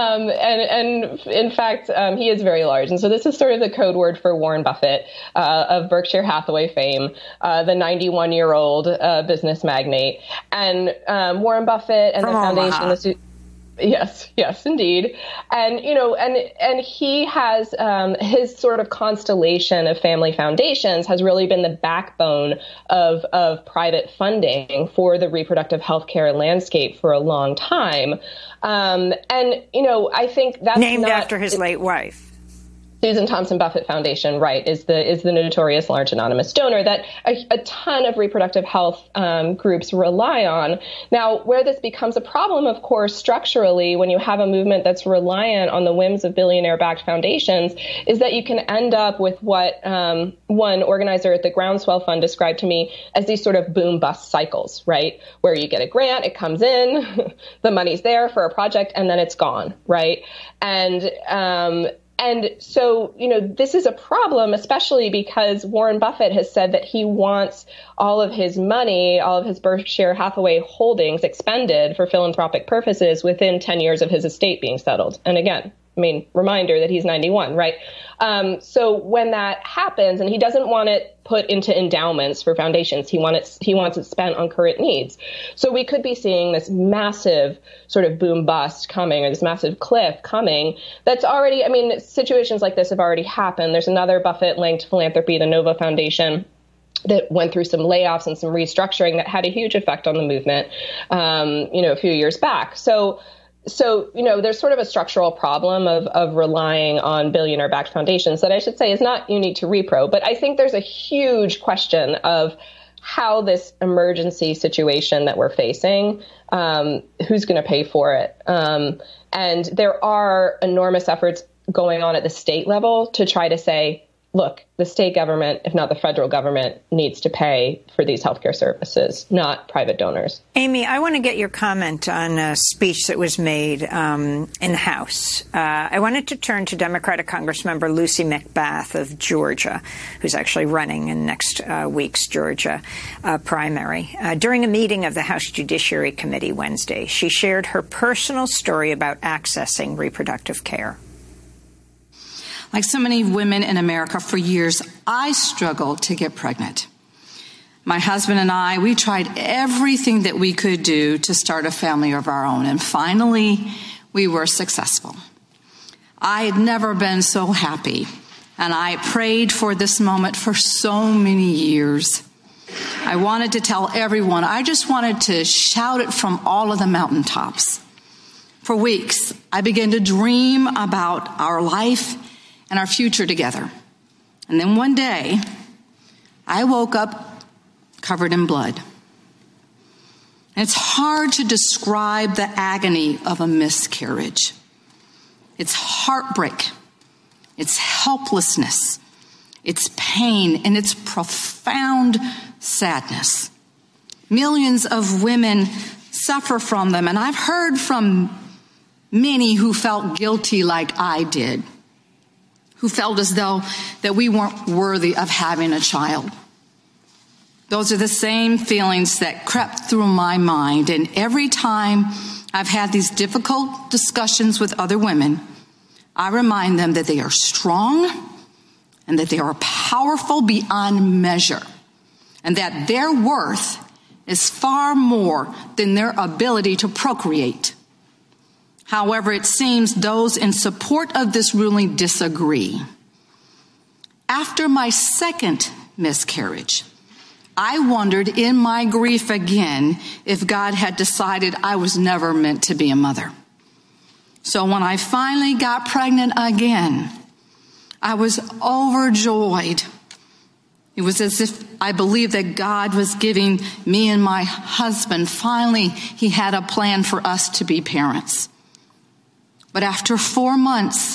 And in fact, he is very large. And so this is sort of the code word for Warren Buffett of Berkshire Hathaway fame, the 91-year-old business magnate. And Warren Buffett and From the foundation. Omaha. Yes, indeed. And, you know, and he has his sort of constellation of family foundations has really been the backbone of private funding for the reproductive health care landscape for a long time. And, you know, I think that's named after his late wife. Susan Thompson Buffett Foundation, right, is the notorious large anonymous donor that a ton of reproductive health groups rely on. Now, where this becomes a problem, of course, structurally, when you have a movement that's reliant on the whims of billionaire-backed foundations, is that you can end up with what one organizer at the Groundswell Fund described to me as these sort of boom-bust cycles, right, where you get a grant, it comes in, the money's there for a project, and then it's gone, right? And so, you know, this is a problem, especially because Warren Buffett has said that he wants all of his money, all of his Berkshire Hathaway holdings expended for philanthropic purposes within 10 years of his estate being settled. And again, I mean, reminder that he's 91, right? So when that happens, and he doesn't want it put into endowments for foundations, he wants it spent on current needs. So we could be seeing this massive sort of boom bust coming, or this massive cliff coming. That's already, I mean, situations like this have already happened. There's another Buffett-linked philanthropy, the Nova Foundation, that went through some layoffs and some restructuring that had a huge effect on the movement, you know, a few years back. So, you know, there's sort of a structural problem of relying on billionaire-backed foundations that I should say is not unique to Repro. But I think there's a huge question of how this emergency situation that we're facing, who's going to pay for it. And there are enormous efforts going on at the state level to try to say, look, the state government, if not the federal government, needs to pay for these healthcare services, not private donors. Amy, I want to get your comment on a speech that was made in the House. I wanted to turn to Democratic Congressmember Lucy McBath of Georgia, who's actually running in next week's Georgia primary. During a meeting of the House Judiciary Committee Wednesday, she shared her personal story about accessing reproductive care. Like so many women in America, for years, I struggled to get pregnant. My husband and I, we tried everything that we could do to start a family of our own, and finally, we were successful. I had never been so happy, and I prayed for this moment for so many years. I wanted to tell everyone. I just wanted to shout it from all of the mountaintops. For weeks, I began to dream about our life and our future together. And then one day, I woke up covered in blood. And it's hard to describe the agony of a miscarriage. It's heartbreak, it's helplessness, it's pain, and it's profound sadness. Millions of women suffer from them, and I've heard from many who felt guilty like I did, who felt as though that we weren't worthy of having a child. Those are the same feelings that crept through my mind, and every time I've had these difficult discussions with other women, I remind them that they are strong and that they are powerful beyond measure, and that their worth is far more than their ability to procreate. However, it seems those in support of this ruling disagree. After my second miscarriage, I wondered in my grief again if God had decided I was never meant to be a mother. So when I finally got pregnant again, I was overjoyed. It was as if I believed that God was giving me and my husband, finally, he had a plan for us to be parents. But after 4 months,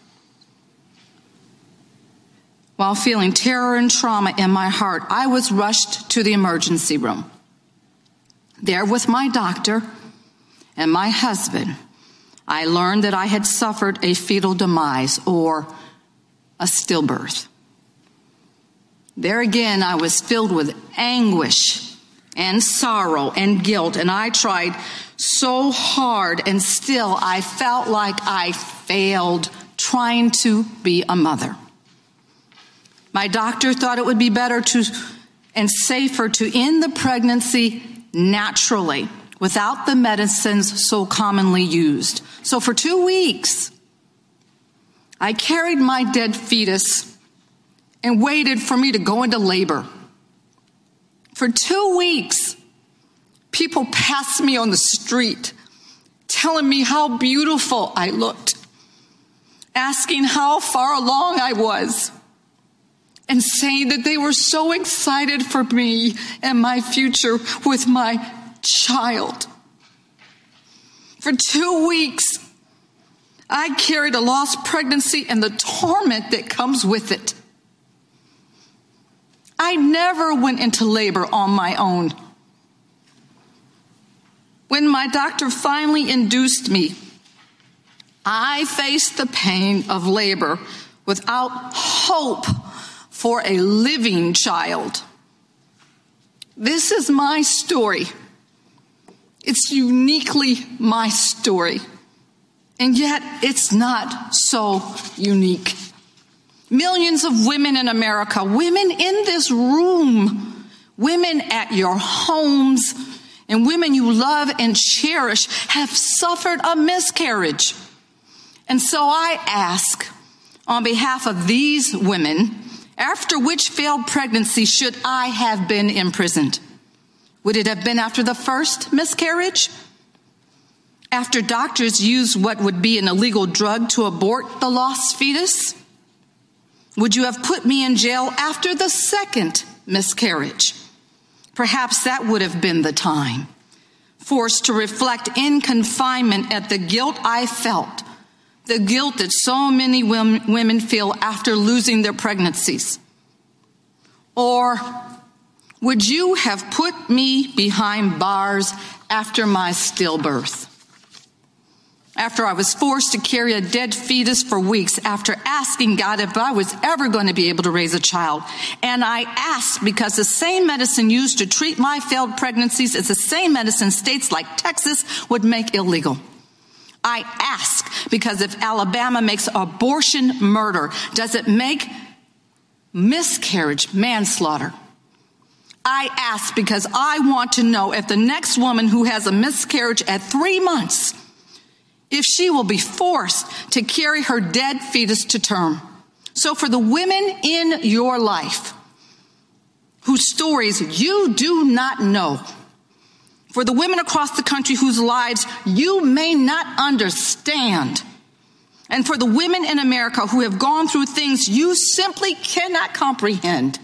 while feeling terror and trauma in my heart, I was rushed to the emergency room. There with my doctor and my husband, I learned that I had suffered a fetal demise, or a stillbirth. There again, I was filled with anguish and sorrow and guilt, and I tried so hard, and still I felt like I failed trying to be a mother. My doctor thought it would be better and safer to end the pregnancy naturally, without the medicines so commonly used. So for 2 weeks, I carried my dead fetus and waited for me to go into labor. For 2 weeks, people passed me on the street, telling me how beautiful I looked, asking how far along I was, and saying that they were so excited for me and my future with my child. For 2 weeks, I carried a lost pregnancy and the torment that comes with it. I never went into labor on my own. When my doctor finally induced me, I faced the pain of labor without hope for a living child. This is my story. It's uniquely my story. And yet it's not so unique. Millions of women in America, women in this room, women at your homes, and women you love and cherish have suffered a miscarriage. And so I ask, on behalf of these women, after which failed pregnancy should I have been imprisoned? Would it have been after the first miscarriage? After doctors used what would be an illegal drug to abort the lost fetus? Would you have put me in jail after the second miscarriage? Perhaps that would have been the time. Forced to reflect in confinement at the guilt I felt the guilt that so many women feel after losing their pregnancies? Or would you have put me behind bars after my stillbirth? After I was forced to carry a dead fetus for weeks, after asking God if I was ever going to be able to raise a child. And I asked because the same medicine used to treat my failed pregnancies is the same medicine states like Texas would make illegal. I ask because if Alabama makes abortion murder, does it make miscarriage manslaughter? I ask because I want to know if the next woman who has a miscarriage at 3 months, if she will be forced to carry her dead fetus to term. So for the women in your life whose stories you do not know, for the women across the country whose lives you may not understand, and for the women in America who have gone through things you simply cannot comprehend,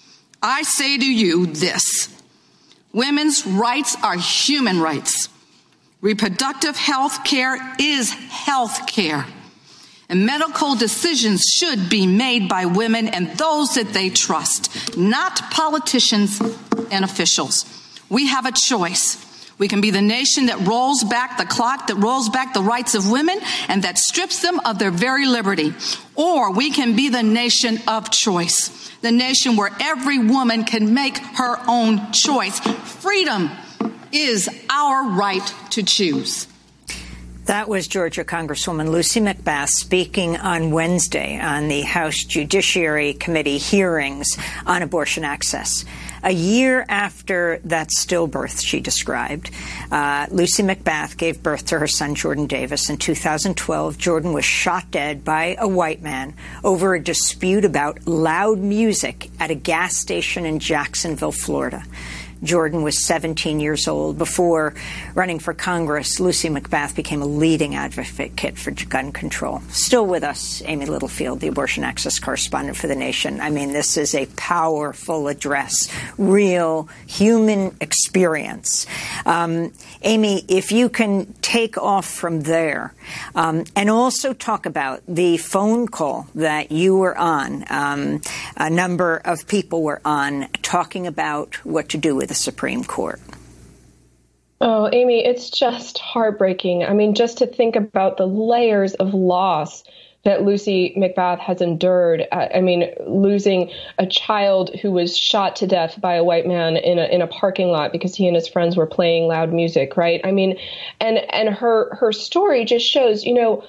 I say to you this: women's rights are human rights. Reproductive health care is health care. And medical decisions should be made by women and those that they trust, not politicians and officials. We have a choice. We can be the nation that rolls back the clock, that rolls back the rights of women, and that strips them of their very liberty. Or we can be the nation of choice, the nation where every woman can make her own choice. Freedom is our right to choose. That was Georgia Congresswoman Lucy McBath speaking on Wednesday on the House Judiciary Committee hearings on abortion access. A year after that stillbirth she described, Lucy McBath gave birth to her son, Jordan Davis. In 2012, Jordan was shot dead by a white man over a dispute about loud music at a gas station in Jacksonville, Florida. Jordan was 17 years old. Before running for Congress, Lucy McBath became a leading advocate for gun control. Still with us, Amy Littlefield, the abortion access correspondent for The Nation. I mean, this is a powerful address, real human experience. Amy, if you can take off from there and also talk about the phone call that you were on, a number of people were on talking about what to do with the Supreme Court. Oh, Amy, it's just heartbreaking. I mean, just to think about the layers of loss that Lucy McBath has endured. I mean, losing a child who was shot to death by a white man in a parking lot because he and his friends were playing loud music, right? I mean, and her story just shows, you know,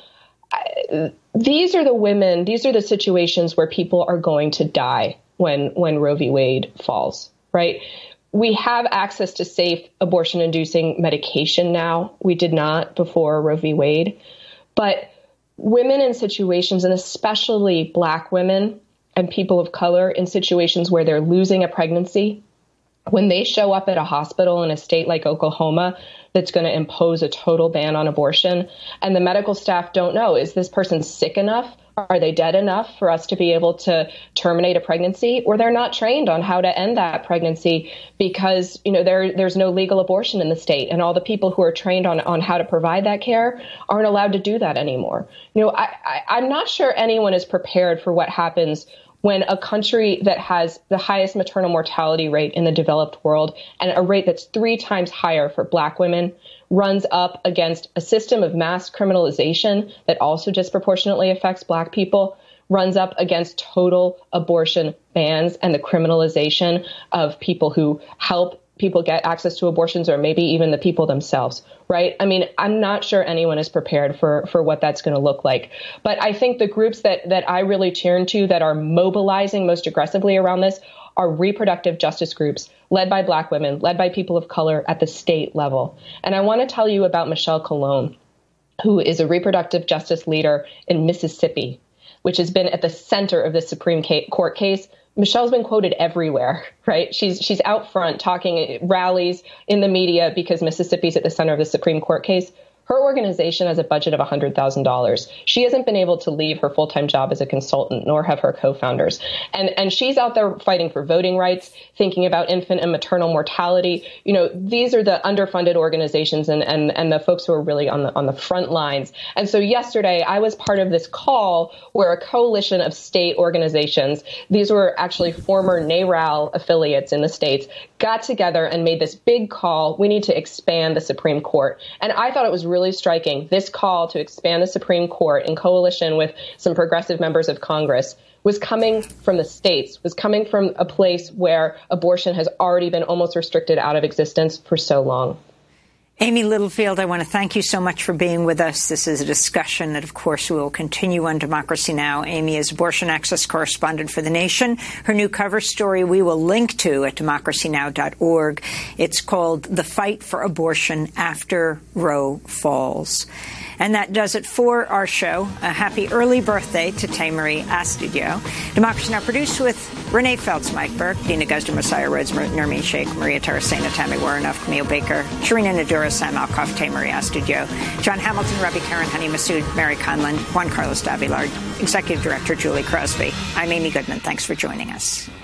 these are the women, these are the situations where people are going to die when Roe v. Wade falls, right? We have access to safe abortion-inducing medication now. We did not before Roe v. Wade. But women in situations, and especially Black women and people of color in situations where they're losing a pregnancy, when they show up at a hospital in a state like Oklahoma that's going to impose a total ban on abortion, and the medical staff don't know, is this person sick enough? Are they dead enough for us to be able to terminate a pregnancy? Or they're not trained on how to end that pregnancy because, you know, there's no legal abortion in the state, and all the people who are trained on how to provide that care aren't allowed to do that anymore. You know, I'm not sure anyone is prepared for what happens when a country that has the highest maternal mortality rate in the developed world and a rate that's 3 times higher for Black women runs up against a system of mass criminalization that also disproportionately affects Black people, runs up against total abortion bans and the criminalization of people who help people get access to abortions, or maybe even the people themselves, right? I mean, I'm not sure anyone is prepared for what that's going to look like. But I think the groups that I really turn to that are mobilizing most aggressively around this are reproductive justice groups led by Black women, led by people of color at the state level. And I want to tell you about Michelle Colon, who is a reproductive justice leader in Mississippi, which has been at the center of the Supreme Court case. Michelle's been quoted everywhere, right? She's out front talking at rallies in the media because Mississippi's at the center of the Supreme Court case. Her organization has a budget of $100,000. She hasn't been able to leave her full-time job as a consultant, nor have her co-founders. And she's out there fighting for voting rights, thinking about infant and maternal mortality. You know, these are the underfunded organizations and the folks who are really on the front lines. And so yesterday, I was part of this call where a coalition of state organizations, these were actually former NARAL affiliates in the states, got together and made this big call. We need to expand the Supreme Court. And I thought it was really striking. This call to expand the Supreme Court in coalition with some progressive members of Congress was coming from the states, was coming from a place where abortion has already been almost restricted out of existence for so long. Amy Littlefield, I want to thank you so much for being with us. This is a discussion that, of course, we will continue on Democracy Now! Amy is abortion access correspondent for The Nation. Her new cover story we will link to at democracynow.org. It's called The Fight for Abortion After Roe Falls. And that does it for our show. A happy early birthday to Taymory Astudio. Democracy Now! Produced with Renee Feltz, Mike Burke, Dina Guzder, Messiah Rhodes, Nermeen Sheikh, Maria Tarasena, Tammy Warrenoff, Camille Baker, Sharina Nadura, Sam Alcoff, Taymory Astudio, John Hamilton, Robbie Karen, Honey Massoud, Mary Conlon, Juan Carlos Davila, Executive Director Julie Crosby. I'm Amy Goodman. Thanks for joining us.